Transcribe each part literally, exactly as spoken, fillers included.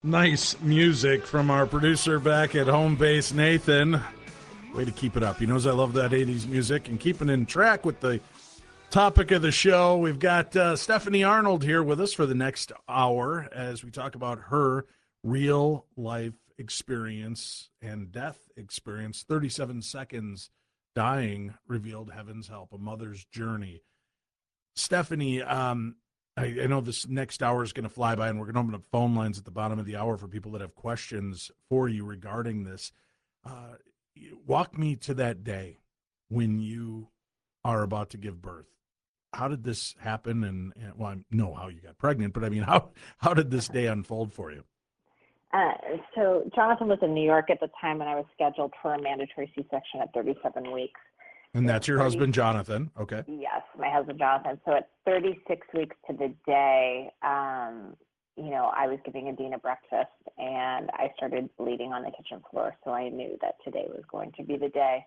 Nice music from our producer back at home base, Nathan. Way to keep it up. He knows I love that eighties music and keeping in track with the topic of the show. We've got uh, Stephanie Arnold here with us for the next hour as we talk about her real life experience and death experience. thirty-seven seconds dying revealed heaven's help, a mother's journey. Stephanie, um, I, I know this next hour is going to fly by, and we're going to open up phone lines at the bottom of the hour for people that have questions for you regarding this. Uh, walk me to that day when you are about to give birth. How did this happen? And, and well, I know how you got pregnant, but I mean, how how did this day unfold for you? Uh, so Jonathan was in New York at the time, and I was scheduled for a mandatory C-section at thirty-seven weeks. And So that's your thirty husband, Jonathan. Okay. Yes, my husband Jonathan. So at thirty-six weeks to the day, um, you know, I was giving Adina breakfast, and I started bleeding on the kitchen floor. So I knew that today was going to be the day.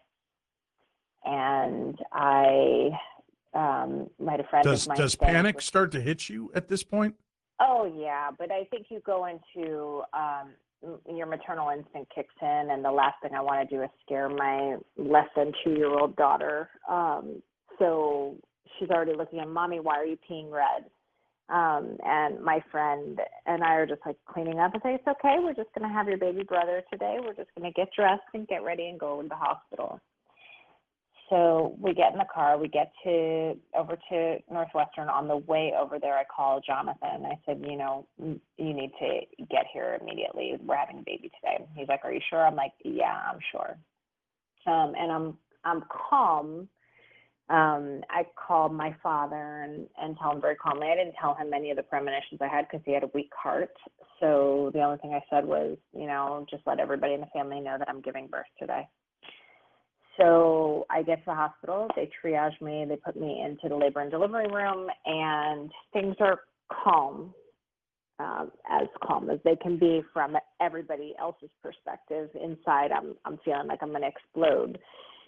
And I um, might have friend Does of mine does said, panic start to hit you at this point? "Oh yeah," but I think you go into um, your maternal instinct kicks in, and the last thing I want to do is scare my less than two-year-old daughter. Um, so she's already looking at, "Mommy, why are you peeing red?" Um, and my friend and I are just like cleaning up and say, "It's okay. We're just going to have your baby brother today. We're just going to get dressed and get ready and go to the hospital." So we get in the car, we get to over to Northwestern. On the way over there, I call Jonathan and I said, you know, you need to get here immediately. We're having a baby today. He's like, "Are you sure?" I'm like, "Yeah, I'm sure." Um, and I'm I'm calm. Um, I called my father and, and tell him very calmly. I didn't tell him any of the premonitions I had because he had a weak heart. So the only thing I said was, you know, just let everybody in the family know that I'm giving birth today. So I get to the hospital, they triage me, they put me into the labor and delivery room, and things are calm, um, as calm as they can be from everybody else's perspective. Inside, I'm I'm feeling like I'm going to explode.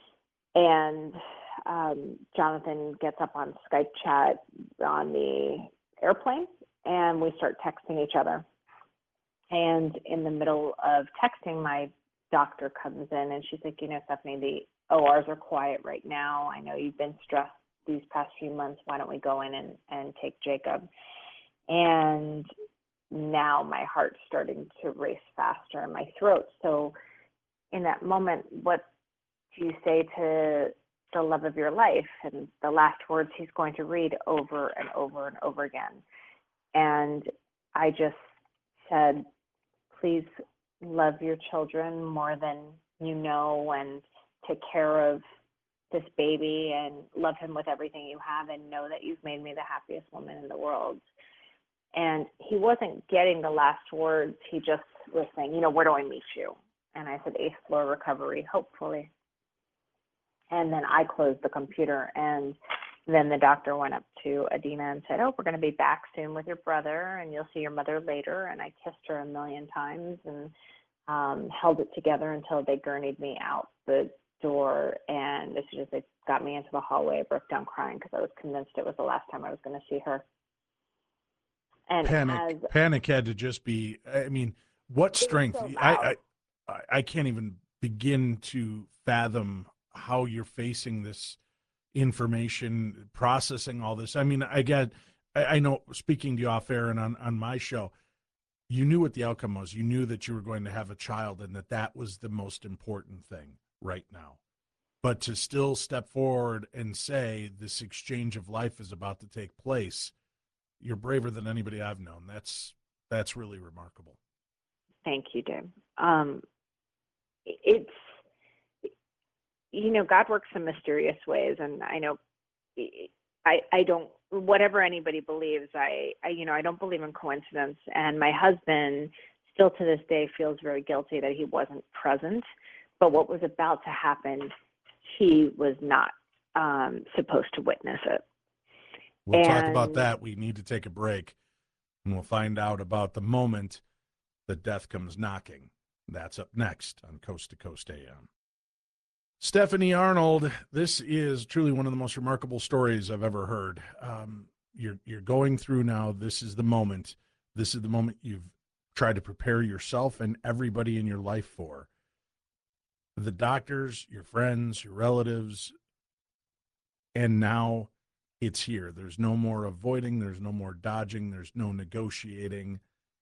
And um, Jonathan gets up on Skype chat on the airplane, and we start texting each other. And in the middle of texting, my doctor comes in, and she's like, "You know, Stephanie, the O Rs are quiet right now. I know you've been stressed these past few months. Why don't we go in and, and take Jacob?" And now my heart's starting to race faster in my throat. So in that moment, what do you say to the love of your life? And the last words he's going to read over and over and over again. And I just said, "Please love your children more than you know, and take care of this baby and love him with everything you have, and know that you've made me the happiest woman in the world." And he wasn't getting the last words. He just was saying, "You know, where do I meet you?" And I said, "Eighth floor recovery, hopefully." And then I closed the computer, and then the doctor went up to Adina and said, "Oh, we're going to be back soon with your brother, and you'll see your mother later." And I kissed her a million times and um, held it together until they gurneyed me out the door. And as soon as they got me into the hallway, I broke down crying because I was convinced it was the last time I was going to see her. And as Panic, panic had to just be. I mean, what it was strength? so loud. I I, I can't even begin to fathom how you're facing this information, processing all this. I mean, I get. I, I know. Speaking to you off air and on on my show, you knew what the outcome was. You knew that you were going to have a child, and that that was the most important thing right now. But to still step forward and say this exchange of life is about to take place, you're braver than anybody I've known. That's that's really remarkable. Thank you, Dave. Um, it's, you know, God works in mysterious ways, and I know I, I don't, whatever anybody believes, I, I, you know, I don't believe in coincidence. And my husband still to this day feels very guilty that he wasn't present. But what was about to happen, he was not um, supposed to witness it. We'll talk about And that. We need to take a break, and we'll find out about the moment that death comes knocking. That's up next on Coast to Coast A M. Stephanie Arnold, this is truly one of the most remarkable stories I've ever heard. Um, you're you're going through now. This is the moment. This is the moment you've tried to prepare yourself and everybody in your life for. The doctors, your friends, your relatives, and now it's here. There's no more avoiding, there's no more dodging, there's no negotiating.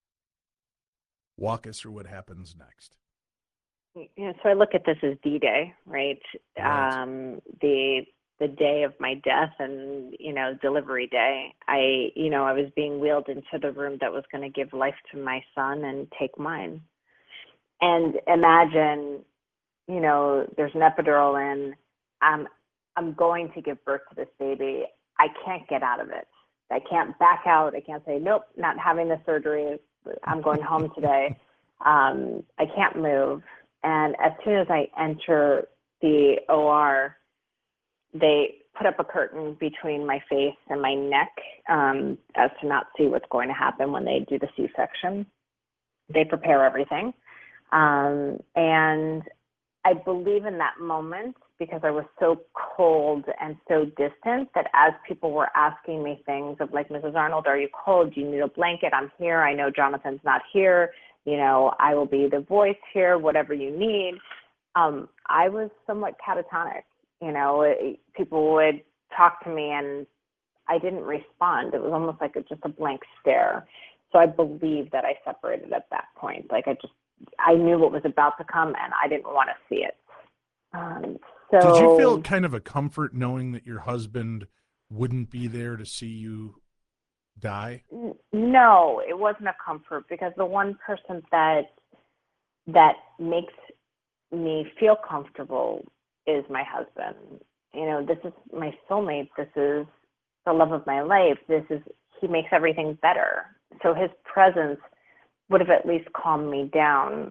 Walk us through what happens next. Yeah, so I look at this as D-Day, right? Right. Um, the the day of my death and, you know, delivery day. I, you know, I was being wheeled into the room that was going to give life to my son and take mine. And imagine, you know, there's an epidural in. I'm I'm going to give birth to this baby. I can't get out of it. I can't back out. I can't say, nope, not having the surgery. I'm going home today. Um, I can't move. And as soon as I enter the O R, they put up a curtain between my face and my neck um, as to not see what's going to happen when they do the C-section. They prepare everything. Um, and I believe in that moment, because I was so cold and so distant, that as people were asking me things of like, Missus Arnold, are you cold? Do you need a blanket? I'm here. I know Jonathan's not here. You know, I will be the voice here, whatever you need. Um, I was somewhat catatonic. You know, it, people would talk to me and I didn't respond. It was almost like a, just a blank stare. So I believe that I separated at that point. Like I just, I knew what was about to come and I didn't want to see it. Um, so Did you feel kind of a comfort knowing that your husband wouldn't be there to see you die? n- no, it wasn't a comfort, because the one person that that makes me feel comfortable is my husband. You know, this is my soulmate. This is the love of my life. This is, he makes everything better. So his presence would have at least calmed me down.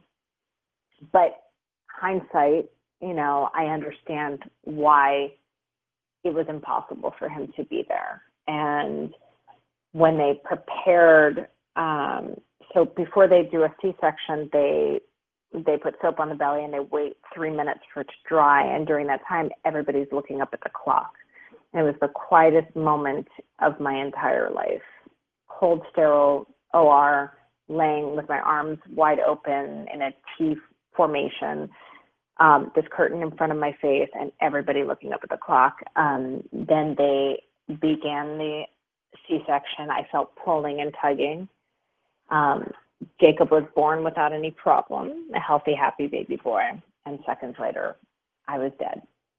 But hindsight, you know, I understand why it was impossible for him to be there. And when they prepared, um, so before they do a C-section, they they put soap on the belly and they wait three minutes for it to dry. And during that time, everybody's looking up at the clock. And it was the quietest moment of my entire life. Cold, sterile O R, laying with my arms wide open in a T formation, um, this curtain in front of my face, and everybody looking up at the clock. Um, then they began the C-section. I felt pulling and tugging. Um, Jacob was born without any problem, a healthy, happy baby boy. And seconds later, I was dead.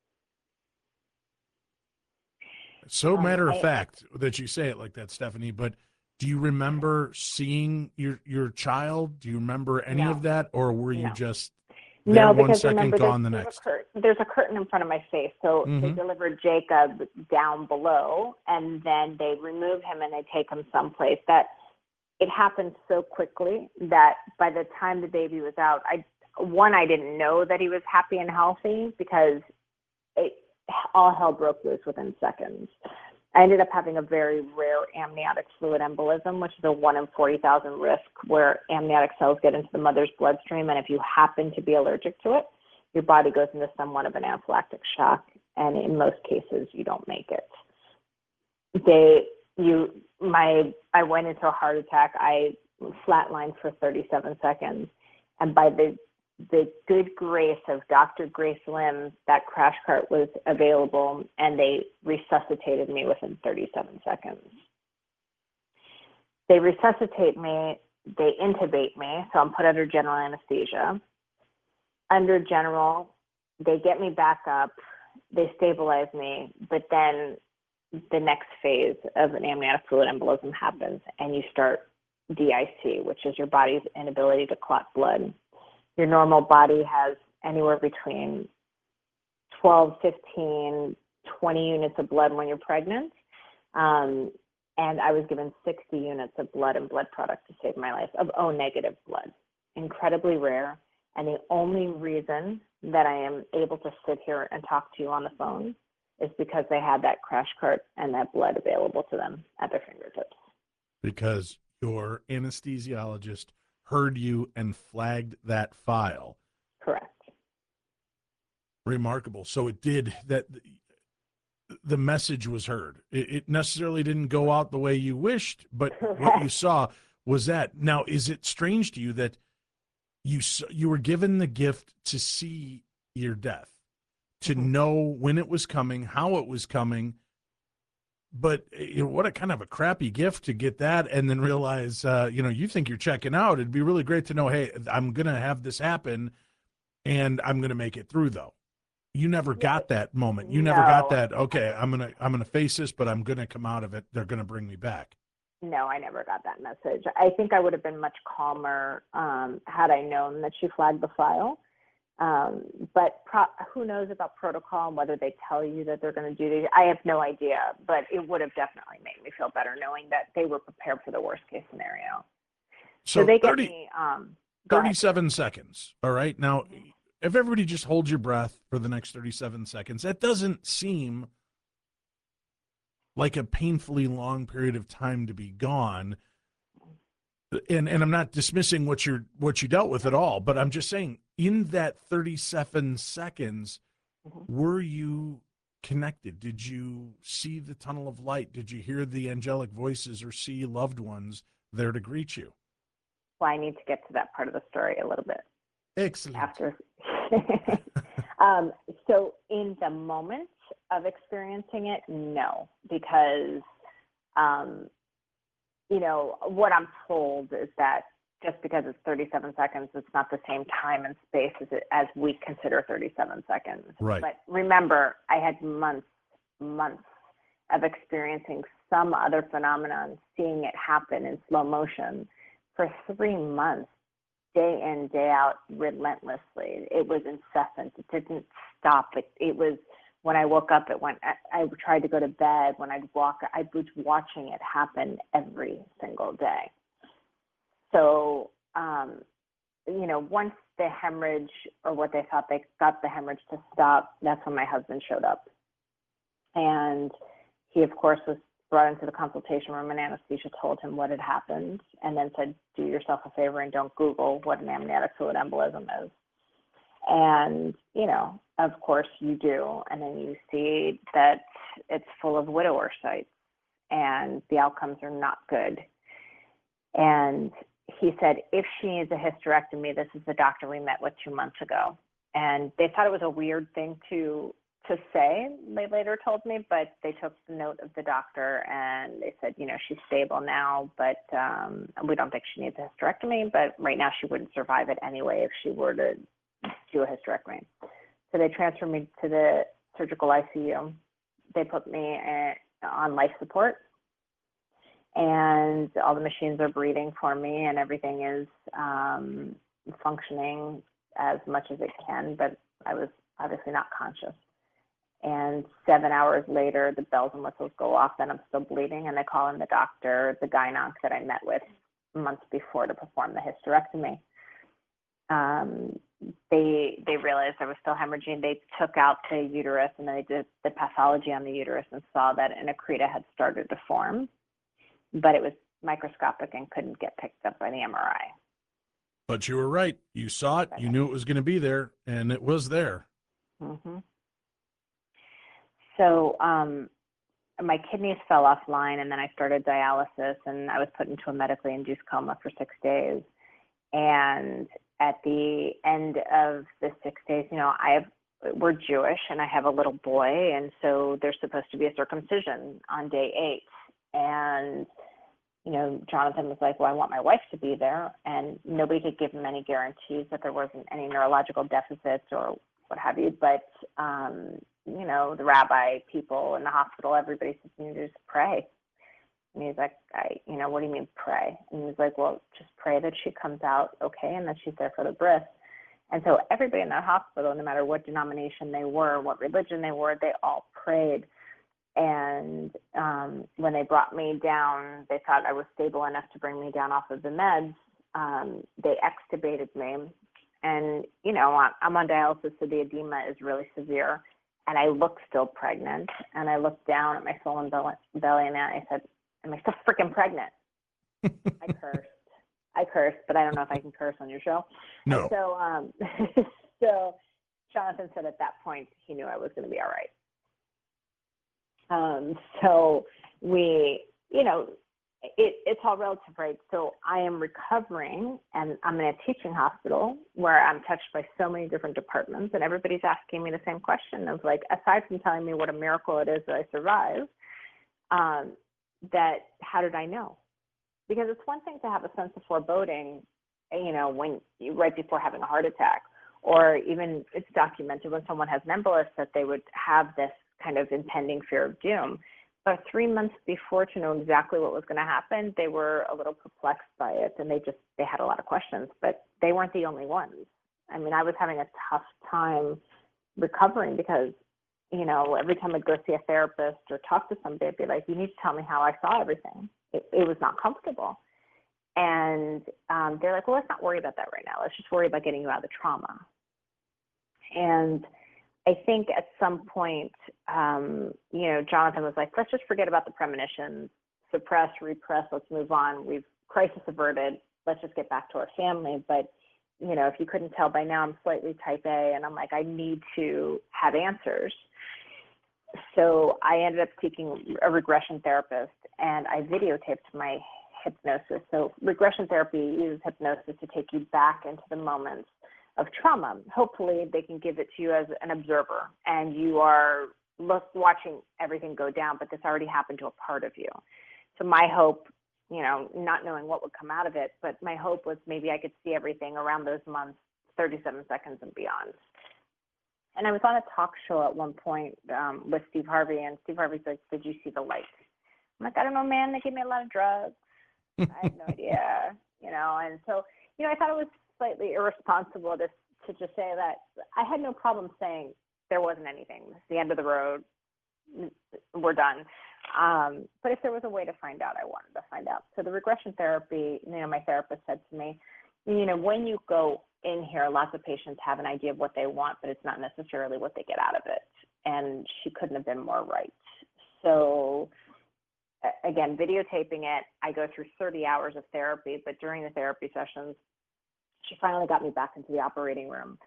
So Um, matter of I, fact that you say it like that, Stephanie, but do you remember seeing your, your child? Do you remember any no, of that? Or were you no. just there No, one because second, remember, there's, gone the there's, a next? cur- there's a curtain in front of my face. So they Mm-hmm. delivered Jacob down below, and then they remove him and they take him someplace. That it happened so quickly that by the time the baby was out, I one, I didn't know that he was happy and healthy, because it all hell broke loose within seconds. I ended up having a very rare amniotic fluid embolism, which is a one in forty thousand risk, where amniotic cells get into the mother's bloodstream, and if you happen to be allergic to it, your body goes into somewhat of an anaphylactic shock, and in most cases, you don't make it. They, you, my, I went into a heart attack. I flatlined for thirty-seven seconds, and by the the good grace of Doctor Grace Lim, that crash cart was available, and they resuscitated me within thirty-seven seconds. They resuscitate me, they intubate me, so I'm put under general anesthesia. Under general, they get me back up, they stabilize me, but then the next phase of an amniotic fluid embolism happens, and you start D I C, which is your body's inability to clot blood. Your normal body has anywhere between twelve, fifteen, twenty units of blood when you're pregnant. Um, and I was given sixty units of blood and blood product to save my life, of O negative blood. Incredibly rare. And the only reason that I am able to sit here and talk to you on the phone is because they had that crash cart and that blood available to them at their fingertips. Because your anesthesiologist heard you and flagged that file. Correct. Remarkable. So it did that. The message was heard. It, it necessarily didn't go out the way you wished, but Correct. what you saw. was that. Now, is it strange to you that you you were given the gift to see your death, to Mhm. know when it was coming, how it was coming, but you know, what a kind of a crappy gift to get that and then realize, uh, you know, you think you're checking out. It'd be really great to know, hey, I'm going to have this happen and I'm going to make it through, though. You never Yeah, got that moment. You never got no, that, okay, I'm going to I'm going to face this, but I'm going to come out of it. They're going to bring me back. no, I never got that message. I think I would have been much calmer um, had I known that she flagged the file. Um, but pro- who knows about protocol and whether they tell you that they're going to do this? I have no idea, but it would have definitely made me feel better knowing that they were prepared for the worst case scenario. So, So they get thirty, me. Um, go ahead. thirty-seven seconds. All right. Now, if everybody just holds your breath for the next thirty-seven seconds, that doesn't seem like a painfully long period of time to be gone. And and I'm not dismissing what you're what you dealt with at all, but I'm just saying in that thirty-seven seconds, Mhm. were you connected? Did you see the tunnel of light? Did you hear the angelic voices or see loved ones there to greet you? Well, I need to get to that part of the story a little bit Excellent. after. um, so in the moment of experiencing it, no, because um, you know, what I'm told is that just because it's thirty-seven seconds, it's not the same time and space as, it, as we consider thirty-seven seconds. Right. But remember, I had months, months of experiencing some other phenomenon, seeing it happen in slow motion for three months, day in, day out, relentlessly. It was incessant. It didn't stop. It, it was, when I woke up, it went, I, I tried to go to bed. When I'd walk, I was watching it happen every single day. So, um, you know, once the hemorrhage, or what they thought they got the hemorrhage to stop, that's when my husband showed up. And he, of course, was brought into the consultation room, and anesthesia told him what had happened, and then said, do yourself a favor and don't Google what an amniotic fluid embolism is. And, you know, of course you do. And then you see that it's full of widower sites and the outcomes are not good. And he said, if she needs a hysterectomy, this is the doctor we met with two months ago. And they thought it was a weird thing to to say, they later told me, but they took the note of the doctor and they said, you know, she's stable now, but um, we don't think she needs a hysterectomy, but right now she wouldn't survive it anyway if she were to do a hysterectomy. So they transferred me to the surgical I C U. They put me on life support, and all the machines are breathing for me, and everything is um, functioning as much as it can, but I was obviously not conscious. And seven hours later, the bells and whistles go off, and I'm still bleeding, and they call in the doctor, the gynonc that I met with months before to perform the hysterectomy. Um, they they realized I was still hemorrhaging. They took out the uterus, and they did the pathology on the uterus and saw that an accreta had started to form, but it was microscopic and couldn't get picked up by the M R I. But you were right. You saw it. You knew it was going to be there, and it was there. Mm-hmm. So um, my kidneys fell offline, and then I started dialysis, and I was put into a medically induced coma for six days. And at the end of the six days, you know, I have, we're Jewish, and I have a little boy, and so there's supposed to be a circumcision on day eight. And, you know, Jonathan was like, well, I want my wife to be there, and nobody could give him any guarantees that there wasn't any neurological deficits or what have you, but, um, you know, the rabbi, people in the hospital, everybody said, you need to just pray. And he's like, I, you know, what do you mean pray? And he's like, well, just pray that she comes out okay and that she's there for the birth. And so everybody in that hospital, no matter what denomination they were, what religion they were, they all prayed. And um, when they brought me down, they thought I was stable enough to bring me down off of the meds. Um, they extubated me. And, you know, I'm on dialysis, so the edema is really severe. And I look still pregnant. And I looked down at my swollen belly, and I said, am I still freaking pregnant? I cursed. I cursed, but I don't know if I can curse on your show. No. And so, um, so Jonathan said at that point he knew I was going to be all right. Um, so we, you know, it, it's all relative, right? So I am recovering, and I'm in a teaching hospital where I'm touched by so many different departments, and everybody's asking me the same question of like, aside from telling me what a miracle it is that I survived, um, that how did I know? Because it's one thing to have a sense of foreboding, you know, when you, right before having a heart attack, or even it's documented when someone has an embolus that they would have this kind of impending fear of doom. But three months before, to know exactly what was going to happen, they were a little perplexed by it, and they just they had a lot of questions. But they weren't the only ones. I mean, I was having a tough time recovering because, you know, every time I'd go see a therapist or talk to somebody, I'd be like, "You need to tell me how I saw everything." It, it was not comfortable, and um, they're like, "Well, let's not worry about that right now. Let's just worry about getting you out of the trauma." And I think at some point, um, you know, Jonathan was like, let's just forget about the premonitions, suppress, repress, let's move on. We've crisis averted. Let's just get back to our family. But, you know, if you couldn't tell by now, I'm slightly type A, and I'm like, I need to have answers. So I ended up seeking a regression therapist, and I videotaped my hypnosis. So regression therapy uses hypnosis to take you back into the moments of trauma. Hopefully they can give it to you as an observer, and you are look, watching everything go down, but this already happened to a part of you. So my hope, you know, not knowing what would come out of it, but my hope was maybe I could see everything around those months, thirty-seven seconds and beyond. And I was on a talk show at one point um, with Steve Harvey, and Steve Harvey said, did you see the light? I'm like, I don't know, man, they gave me a lot of drugs. I have no idea, you know, and so, you know, I thought it was slightly irresponsible to, to just say that. I had no problem saying there wasn't anything. It's the end of the road. We're done. Um, but if there was a way to find out, I wanted to find out. So the regression therapy, you know, my therapist said to me, you know, when you go in here, lots of patients have an idea of what they want, but it's not necessarily what they get out of it. And she couldn't have been more right. So again, videotaping it, I go through thirty hours of therapy, but during the therapy sessions, she finally got me back into the operating room.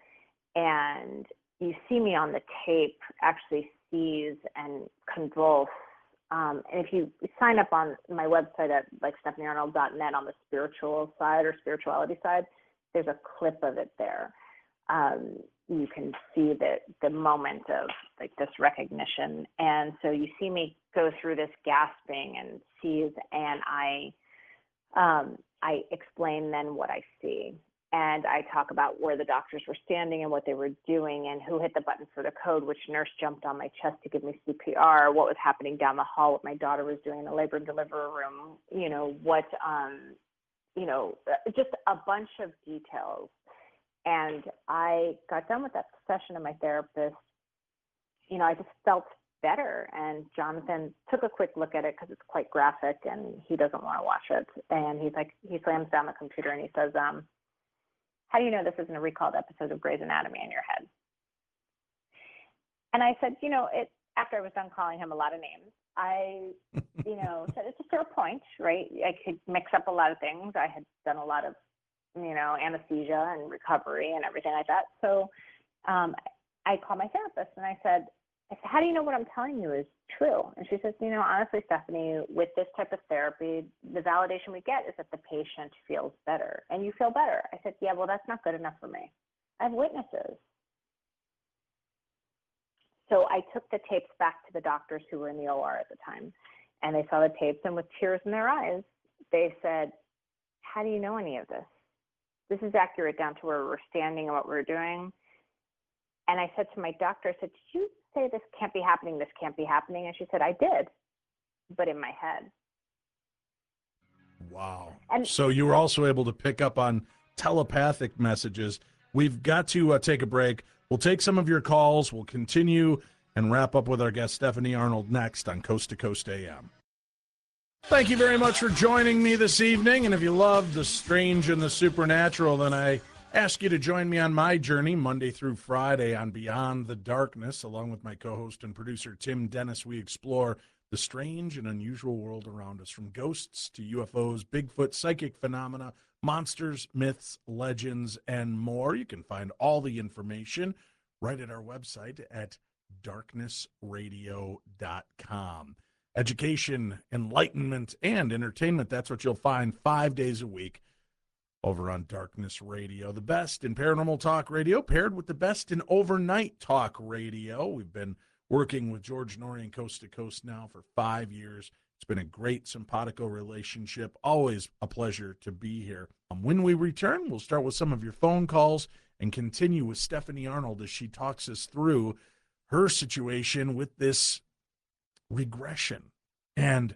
And you see me on the tape actually seize and convulse. Um, and if you sign up on my website at like stephanie arnold dot net on the spiritual side or spirituality side, there's a clip of it there. Um, you can see the, the moment of like this recognition. And so you see me go through this gasping and seize, and I, um, I explain then what I see. And I talk about where the doctors were standing and what they were doing and who hit the button for the code, which nurse jumped on my chest to give me C P R, what was happening down the hall, what my daughter was doing in the labor and delivery room, you know, what, um, you know, just a bunch of details. And I got done with that session of my therapist. You know, I just felt better. And Jonathan took a quick look at it because it's quite graphic and he doesn't want to watch it. And he's like, he slams down the computer and he says, um, how do you know this isn't a recalled episode of Grey's Anatomy in your head? And I said, you know, it, after I was done calling him a lot of names, I, you know, said it's a fair point, right? I could mix up a lot of things. I had done a lot of, you know, anesthesia and recovery and everything like that. So um, I called my therapist and I said, I said, how do you know what I'm telling you is true? And she says, you know, honestly, Stephanie, with this type of therapy, the validation we get is that the patient feels better and you feel better. I said, yeah, well, that's not good enough for me. I have witnesses. So I took the tapes back to the doctors who were in the O R at the time, and they saw the tapes, and with tears in their eyes, they said, how do you know any of this? This is accurate down to where we're standing and what we're doing. And I said to my doctor, I said, did you say this can't be happening, this can't be happening? And she said, I did, but in my head. Wow. And so you were also able to pick up on telepathic messages. We've got to uh, take a break. We'll take some of your calls. We'll continue and wrap up with our guest, Stephanie Arnold, next on Coast to Coast A M. Thank you very much for joining me this evening. And if you love the strange and the supernatural, then I ask you to join me on my journey Monday through Friday on Beyond the Darkness. Along with my co-host and producer, Tim Dennis, we explore the strange and unusual world around us, from ghosts to U F Os, Bigfoot, psychic phenomena, monsters, myths, legends, and more. You can find all the information right at our website at darkness radio dot com. education, enlightenment, and entertainment. That's what you'll find five days a week over on Darkness Radio. The best in paranormal talk radio paired with the best in overnight talk radio. We've been working with George Noory Coast to Coast now for five years. It's been a great simpatico relationship. Always a pleasure to be here. Um, when we return, we'll start with some of your phone calls and continue with Stephanie Arnold as she talks us through her situation with this regression and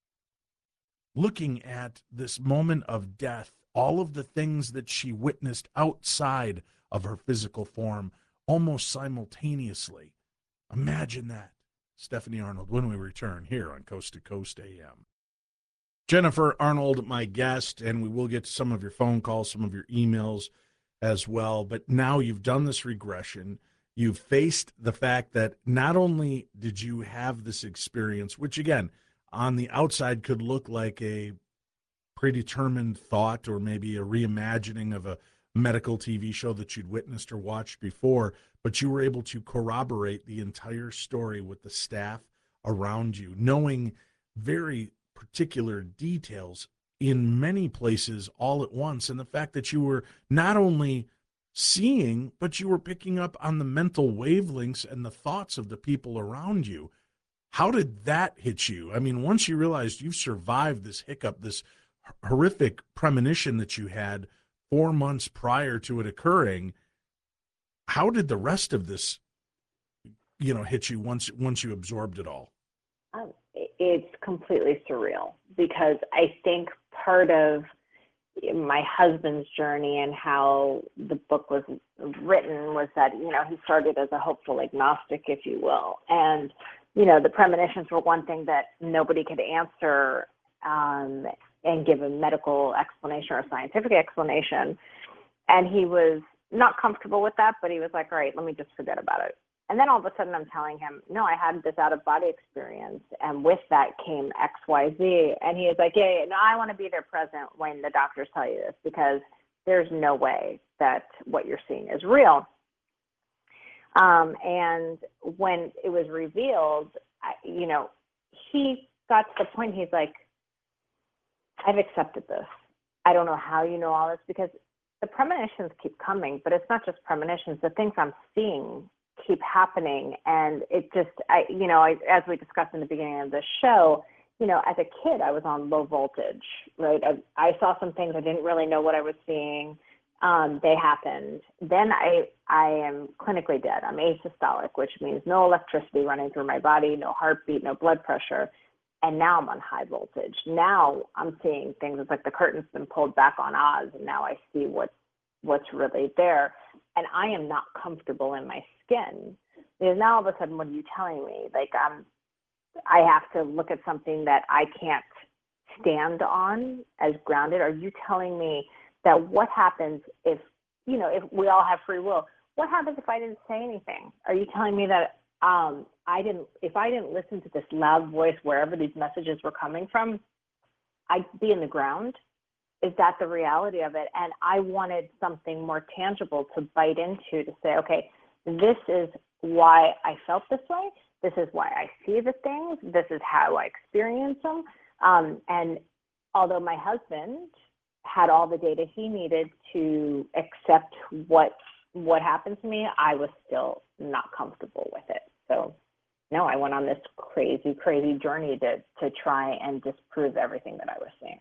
looking at this moment of death, all of the things that she witnessed outside of her physical form almost simultaneously. Imagine that. Stephanie Arnold, when we return here on Coast to Coast A M. Jennifer Arnold, my guest, and we will get to some of your phone calls, some of your emails as well. But now you've done this regression. You've faced the fact that not only did you have this experience, which again, on the outside could look like a predetermined thought or maybe a reimagining of a medical T V show that you'd witnessed or watched before, but you were able to corroborate the entire story with the staff around you, knowing very particular details in many places all at once. And the fact that you were not only seeing, but you were picking up on the mental wavelengths and the thoughts of the people around you. How did that hit you? I mean, once you realized you survived this hiccup, this horrific premonition that you had four months prior to it occurring, how did the rest of this, you know, hit you once once you absorbed it all? Um, it's completely surreal because I think part of my husband's journey and how the book was written was that, you know, he started as a hopeful agnostic, if you will. And, you know, the premonitions were one thing that nobody could answer um, and give a medical explanation or a scientific explanation. And he was not comfortable with that, but he was like, all right, let me just forget about it. And then all of a sudden I'm telling him, no, I had this out-of-body experience, and with that came X, Y, Z. And he was like, yeah, yeah, no, I want to be there present when the doctors tell you this, because there's no way that what you're seeing is real. Um, and when it was revealed, I, you know, he got to the point, he's like, I've accepted this. I don't know how you know all this, because the premonitions keep coming, but it's not just premonitions. The things I'm seeing keep happening. And it just, I, you know, I, as we discussed in the beginning of the show, you know, as a kid, I was on low voltage, right? I, I saw some things. I didn't really know what I was seeing. Um, they happened. Then I, I am clinically dead. I'm asystolic, which means no electricity running through my body, no heartbeat, no blood pressure. And now I'm on high voltage. Now I'm seeing things. It's like the curtain's been pulled back on Oz, and now I see what, what's really there. And I am not comfortable in my skin. Because now all of a sudden, what are you telling me? Like, um, I have to look at something that I can't stand on as grounded. Are you telling me that what happens if, you know, if we all have free will, what happens if I didn't say anything? Are you telling me that um, I didn't, if I didn't listen to this loud voice wherever these messages were coming from, I'd be in the ground? Is that the reality of it? And I wanted something more tangible to bite into, to say, okay, this is why I felt this way. This is why I see the things. This is how I experience them. Um, and although my husband had all the data he needed to accept what what happened to me, I was still not comfortable with it. So, no, I went on this crazy, crazy journey to to try and disprove everything that I was seeing.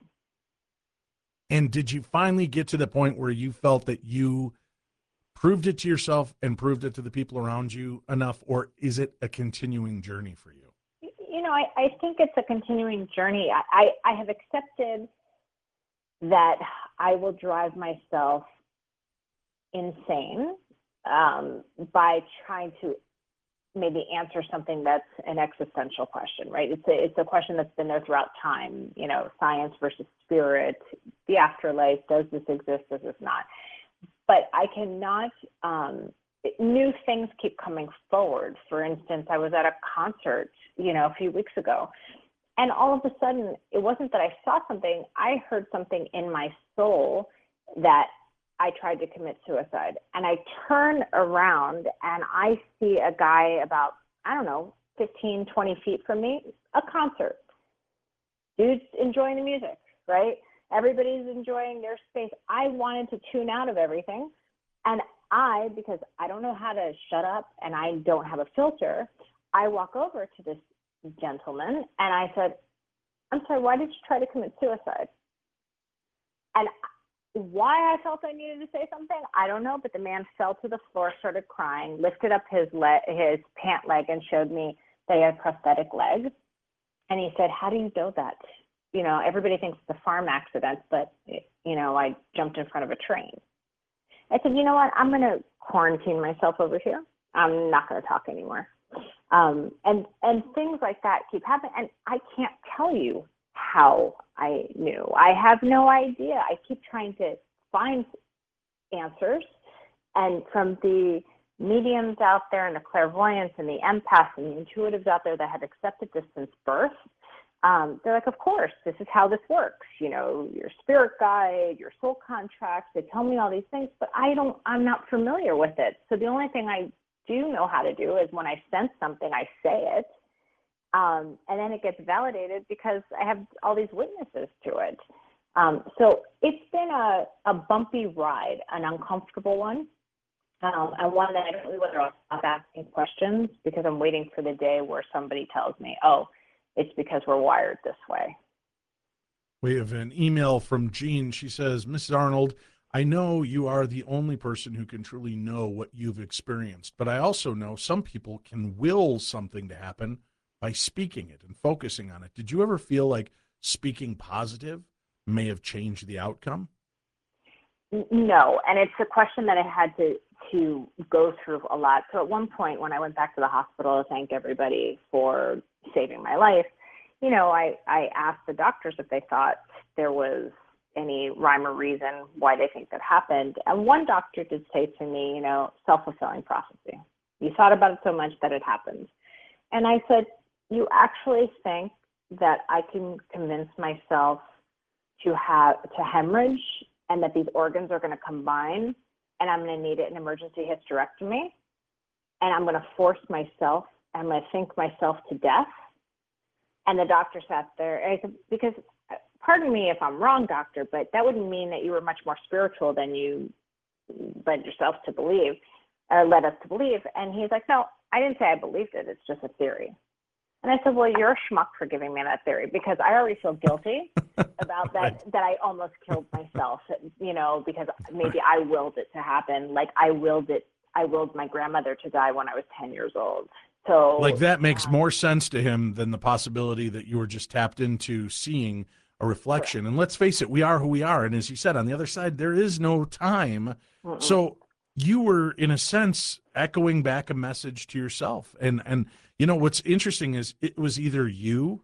And did you finally get to the point where you felt that you proved it to yourself and proved it to the people around you enough, or is it a continuing journey for you? You know, I, I think it's a continuing journey. I, I, I have accepted that I will drive myself insane um, by trying to maybe answer something that's an existential question, right? It's a, it's a question that's been there throughout time, you know, science versus spirit, the afterlife, does this exist, does this not? But I cannot, um, new things keep coming forward. For instance, I was at a concert, you know, a few weeks ago, and all of a sudden, it wasn't that I saw something, I heard something in my soul that I tried to commit suicide. And I turn around and I see a guy about, I don't know, fifteen, twenty feet from me, a concert. Dude's enjoying the music, right? Everybody's enjoying their space. I wanted to tune out of everything. And I, because I don't know how to shut up and I don't have a filter, I walk over to this gentleman and I said, I'm sorry, why did you try to commit suicide? And why I felt I needed to say something, I don't know, but the man fell to the floor, started crying, lifted up his le- his pant leg and showed me that he had prosthetic legs. And he said, how do you know that? You know, everybody thinks it's a farm accident, but, you know, I jumped in front of a train. I said, you know what, I'm going to quarantine myself over here. I'm not going to talk anymore. Um, and, and things like that keep happening. And I can't tell you how I knew. I have no idea. I keep trying to find answers. And from the mediums out there and the clairvoyants and the empaths and the intuitives out there that have accepted this since birth, um, they're like, of course, this is how this works. You know, your spirit guide, your soul contracts, they tell me all these things, but I don't, I'm not familiar with it. So the only thing I do know how to do is when I sense something, I say it. Um, and then it gets validated because I have all these witnesses to it. Um, so it's been a, a bumpy ride, an uncomfortable one, um, and one that I don't really want to stop asking questions because I'm waiting for the day where somebody tells me, oh, it's because we're wired this way. We have an email from Jean. She says, Missus Arnold, I know you are the only person who can truly know what you've experienced, but I also know some people can will something to happen by speaking it and focusing on it. Did you ever feel like speaking positive may have changed the outcome? No, and it's a question that I had to to go through a lot. So at one point when I went back to the hospital to thank everybody for saving my life, you know, I, I asked the doctors if they thought there was any rhyme or reason why they think that happened. And one doctor did say to me, you know, self-fulfilling prophecy. You thought about it so much that it happened. And I said, you actually think that I can convince myself to have to hemorrhage and that these organs are going to combine and I'm going to need an emergency hysterectomy and I'm going to force myself, I'm going to think myself to death? And the doctor sat there, and I said, because, pardon me if I'm wrong, doctor, but that wouldn't mean that you were much more spiritual than you led yourself to believe, or led us to believe. And he's like, no, I didn't say I believed it. It's just a theory. And I said, well, you're a schmuck for giving me that theory because I already feel guilty about that, right. that I almost killed myself, you know, because maybe I willed it to happen. Like I willed it, I willed my grandmother to die when I was ten years old. So like that makes um, more sense to him than the possibility that you were just tapped into seeing a reflection. Correct. And let's face it, we are who we are. And as you said, on the other side, there is no time. Mm-mm. So you were, in a sense, echoing back a message to yourself. And, and, you know, what's interesting is it was either you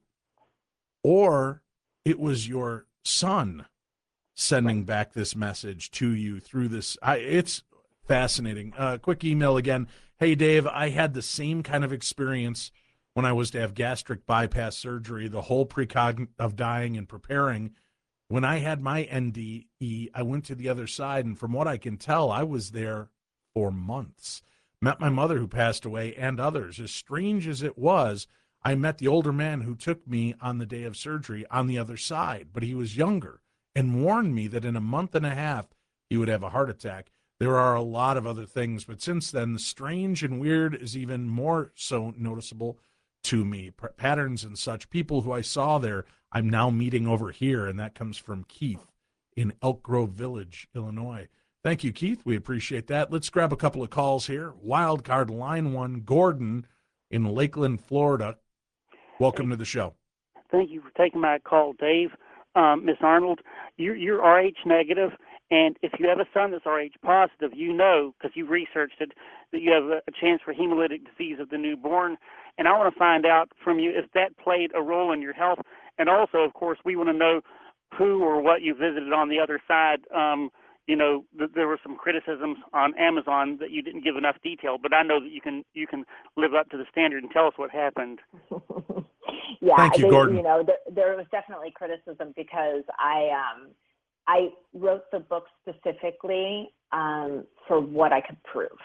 or it was your son sending right. back this message to you through this. I, it's fascinating. Uh, quick email again. Hey, Dave, I had the same kind of experience when I was to have gastric bypass surgery, the whole precog of dying and preparing. When I had my N D E, I went to the other side, and from what I can tell, I was there for months. Met my mother who passed away and others. As strange as it was, I met the older man who took me on the day of surgery on the other side, but he was younger and warned me that in a month and a half he would have a heart attack. There are a lot of other things, but since then, the strange and weird is even more so noticeable to me. P- patterns and such. People who I saw there, I'm now meeting over here, and that comes from Keith in Elk Grove Village, Illinois. Thank you, Keith. We appreciate that. Let's grab a couple of calls here. Wild card line one, Gordon in Lakeland, Florida. Welcome to the show. Thank you for taking my call, Dave. Um, Miss Arnold, you're, you're R H negative, and if you have a son that's R H positive, you know, because you've researched it, that you have a, a chance for hemolytic disease of the newborn. And I want to find out from you if that played a role in your health. And also, of course, we want to know who or what you visited on the other side. Um, you know, th- there were some criticisms on Amazon that you didn't give enough detail, but I know that you can you can live up to the standard and tell us what happened. Yeah, Thank you, they, Gordon. You know, there, there was definitely criticism because I um, I wrote the book specifically um, for what I could prove.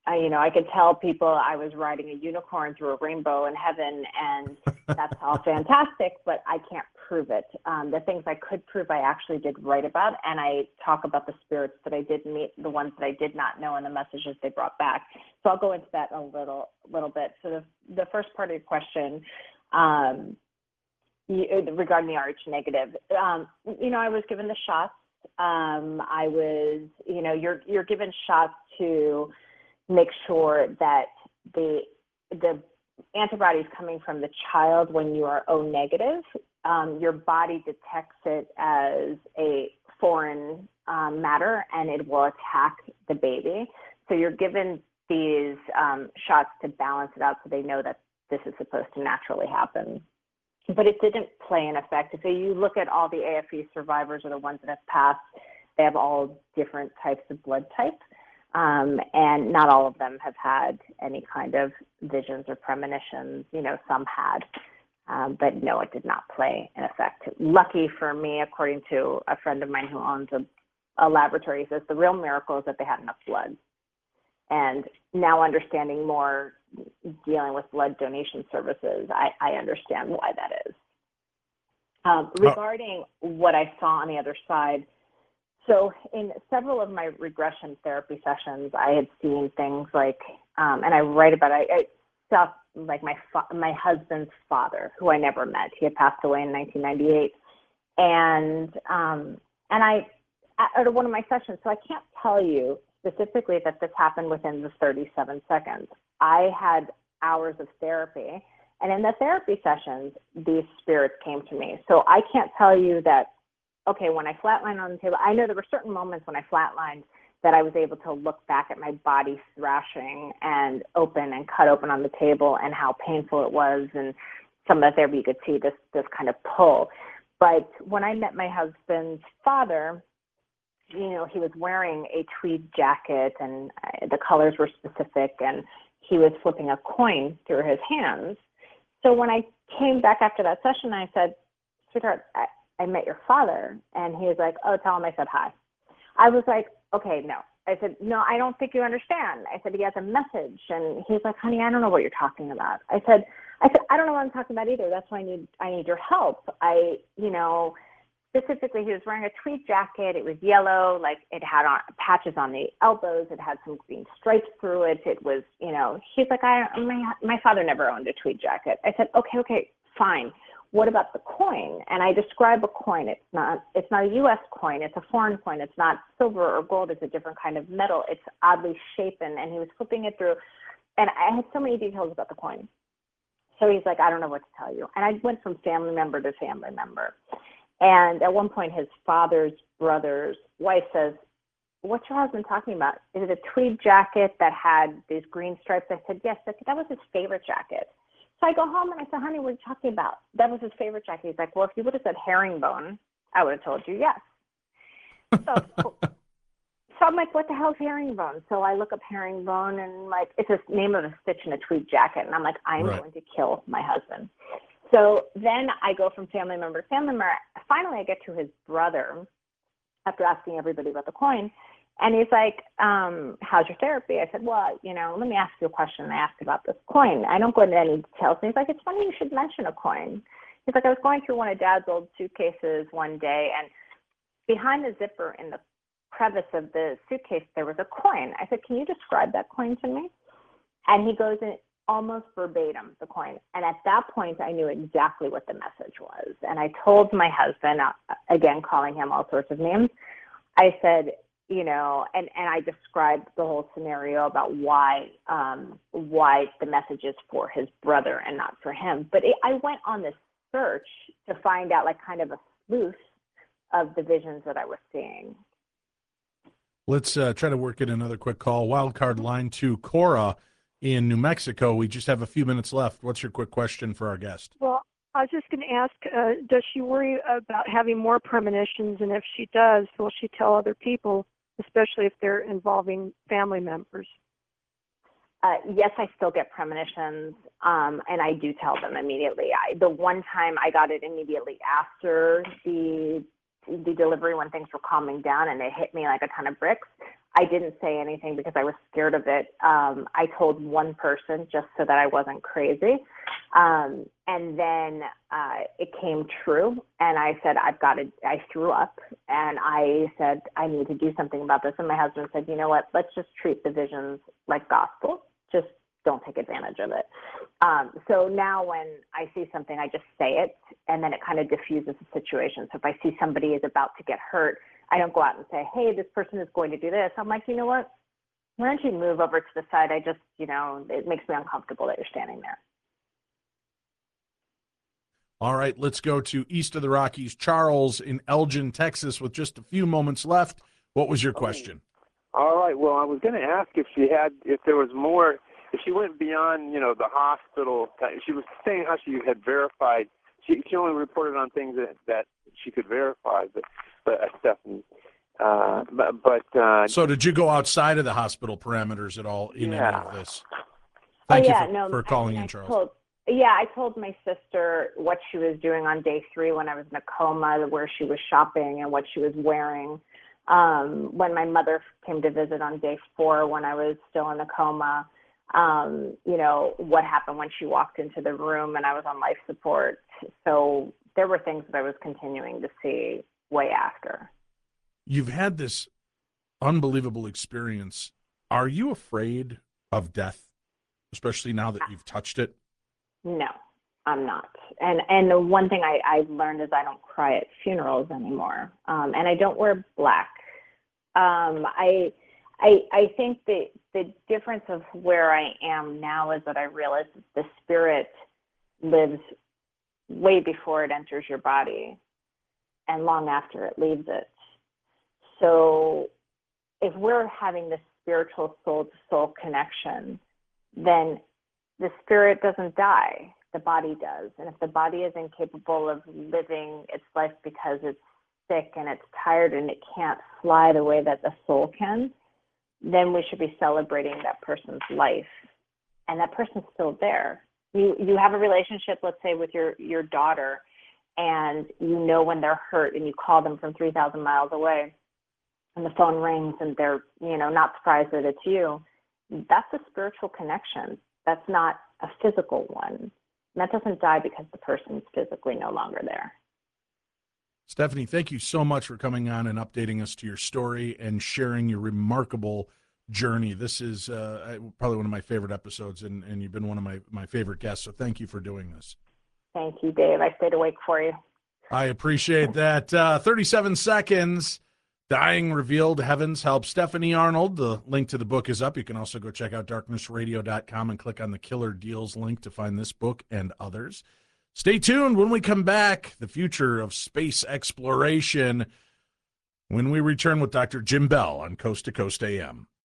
I, you know, I could tell people I was riding a unicorn through a rainbow in heaven, and that's all fantastic, but I can't prove it. Um, the things I could prove, I actually did write about, and I talk about the spirits that I did meet, the ones that I did not know, and the messages they brought back. So I'll go into that a little, little bit. So the, the first part of your question, um, you, regarding the R H negative, um, you know, I was given the shots. Um, I was, you know, you're you're given shots to make sure that the the antibodies coming from the child when you are O negative, um, your body detects it as a foreign um, matter and it will attack the baby. So you're given these um, shots to balance it out so they know that this is supposed to naturally happen. But it didn't play an effect. If you look at all the A F E survivors or the ones that have passed, they have all different types of blood type. Um, and not all of them have had any kind of visions or premonitions. You know, some had, um, but no, it did not play an effect. Lucky for me, according to a friend of mine who owns a, a laboratory, he says the real miracle is that they had enough blood. And now understanding more, dealing with blood donation services, I, I understand why that is. Um, regarding oh. what I saw on the other side, so in several of my regression therapy sessions, I had seen things like, um, and I write about it, I, stuff like my fa- my husband's father, who I never met. He had passed away in nineteen ninety-eight. And, um, and I, at one of my sessions, so I can't tell you specifically that this happened within the thirty-seven seconds. I had hours of therapy, and in the therapy sessions, these spirits came to me. So I can't tell you that, okay, when I flatlined on the table, I know there were certain moments when I flatlined that I was able to look back at my body thrashing and open and cut open on the table and how painful it was. And some of the therapy, you could see this, this kind of pull. But when I met my husband's father, you know, he was wearing a tweed jacket and the colors were specific, and he was flipping a coin through his hands. So when I came back after that session, I said, sweetheart, I, I met your father. And he was like, oh, tell him I said hi. I was like, okay, no. I said, no, I don't think you understand. I said, he has a message. And he's like, honey, I don't know what you're talking about. I said, I said, I don't know what I'm talking about either. That's why I need, I need your help. I, you know, specifically, he was wearing a tweed jacket. It was yellow, like it had on, patches on the elbows. It had some green stripes through it. It was, you know, he's like, I, my, my father never owned a tweed jacket. I said, okay, okay, fine. What about the coin? And I describe a coin. It's not, it's not a U S coin. It's a foreign coin. It's not silver or gold. It's a different kind of metal. It's oddly shapen. And he was flipping it through. And I had so many details about the coin. So he's like, I don't know what to tell you. And I went from family member to family member. And at one point, his father's brother's wife says, what's your husband talking about? Is it a tweed jacket that had these green stripes? I said, yes. I said, that was his favorite jacket. So I go home and I said, honey, what are you talking about? That was his favorite jacket. He's like, well, if you would have said herringbone, I would have told you yes. So, so I'm like, what the hell is herringbone? So I look up herringbone, and like, it's the name of a stitch in a tweed jacket. And I'm like, I'm right. going to kill my husband. So then I go from family member to family member. Finally, I get to his brother after asking everybody about the coin. And he's like, um, how's your therapy? I said, well, you know, let me ask you a question. I asked about this coin. I don't go into any details. And he's like, it's funny you should mention a coin. He's like, I was going through one of Dad's old suitcases one day, and behind the zipper in the crevice of the suitcase, there was a coin. I said, can you describe that coin to me? And he goes in almost verbatim, the coin. And at that point, I knew exactly what the message was. And I told my husband, uh, again, calling him all sorts of names, I said, you know, and, and I described the whole scenario about why um, why the message is for his brother and not for him. But it, I went on this search to find out, like, kind of a sleuth of the visions that I was seeing. Let's uh, try to work in another quick call. Wildcard line two, Cora in New Mexico. We just have a few minutes left. What's your quick question for our guest? Well, I was just going to ask, uh, does she worry about having more premonitions? And if she does, will she tell other people, especially if they're involving family members? Uh, yes, I still get premonitions, um, and I do tell them immediately. I, the one time I got it immediately after the the delivery, when things were calming down and it hit me like a ton of bricks, I didn't say anything because I was scared of it. Um, I told one person just so that I wasn't crazy. Um, and then uh, it came true. And I said, I've got to, I threw up. And I said, I need to do something about this. And my husband said, you know what, let's just treat the visions like gospel. Just don't take advantage of it. Um, so now when I see something, I just say it, and then it kind of diffuses the situation. So if I see somebody is about to get hurt, I don't go out and say, hey, this person is going to do this. I'm like, you know what? Why don't you move over to the side? I just, you know, it makes me uncomfortable that you're standing there. All right, let's go to east of the Rockies. Charles in Elgin, Texas, with just a few moments left. What was your question? All right. Well, I was going to ask if she had, if there was more, if she went beyond, you know, the hospital. She was saying how she had verified. She she only reported on things that, that she could verify, but but uh, Stephanie. Uh, but but uh, so did you go outside of the hospital parameters at all in yeah. any of this? Thank oh, yeah, you for, no, for calling I, in, I Charles. Told, yeah, I told my sister what she was doing on day three when I was in a coma, where she was shopping and what she was wearing. Um, when my mother came to visit on day four when I was still in a coma, um, you know, what happened when she walked into the room and I was on life support. So there were things that I was continuing to see way after. You've had this unbelievable experience. Are you afraid of death, especially now that you've touched it? No, I'm not. And and the one thing I, I've learned is I don't cry at funerals anymore. Um, and I don't wear black. Um, I, I I think the the difference of where I am now is that I realize that the spirit lives way before it enters your body and long after it leaves it. So if we're having this spiritual soul-to-soul connection, then the spirit doesn't die, the body does. And if the body is incapable of living its life because it's sick and it's tired and it can't fly the way that the soul can, then we should be celebrating that person's life. And that person's still there. You you have a relationship, let's say, with your, your daughter, and you know when they're hurt and you call them from three thousand miles away and the phone rings and they're, you know, not surprised that it's you. That's a spiritual connection. That's not a physical one. And that doesn't die because the person's physically no longer there. Stephanie, thank you so much for coming on and updating us to your story and sharing your remarkable journey. This is uh, probably one of my favorite episodes, and, and you've been one of my, my favorite guests, so thank you for doing this. Thank you, Dave. I stayed awake for you. I appreciate that. Uh, thirty-seven seconds. Dying Revealed Heavens Help. Stephanie Arnold. The link to the book is up. You can also go check out darkness radio dot com and click on the Killer Deals link to find this book and others. Stay tuned. When we come back, the future of space exploration, when we return with Doctor Jim Bell on Coast to Coast A M.